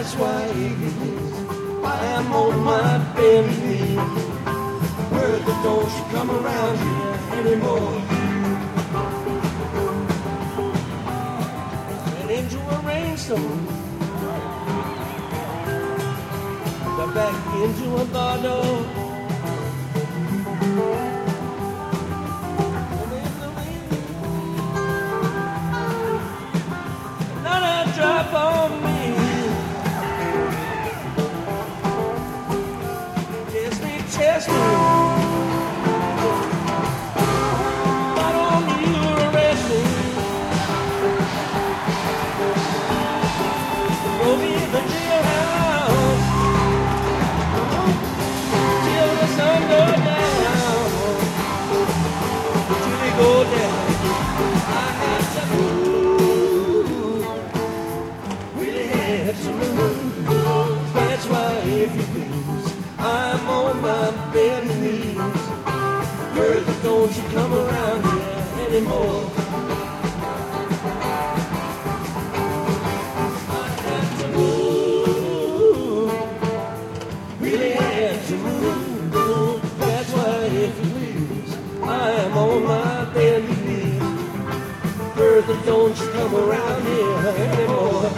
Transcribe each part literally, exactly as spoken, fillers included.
That's why it is I am on my bended knees. Bertha, don't you come around here anymore. And into a rainstorm, got back into a bottle. Not a drop on me. Test me, test me. Why don't you arrest me? Throw me in the jailhouse till the sun goes down. Till they go down, I have to move. Really have to move. That's why, if you please, I'm on my bended knees. Bertha, don't you come around here anymore. I have to move. Really have to move. That's why, if you please, I am on my bended knees. Bertha, don't you come around here anymore.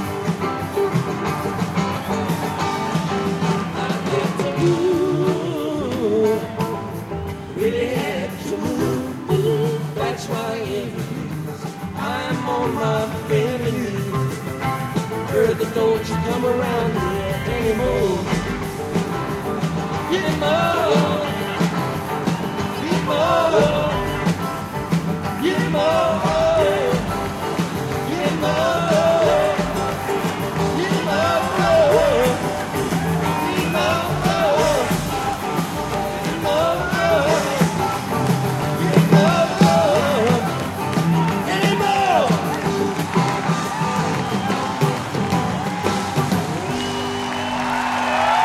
Really had to move. That's why, if you please, I'm on my bended knees. Bertha, don't you come around here anymore. Anymore.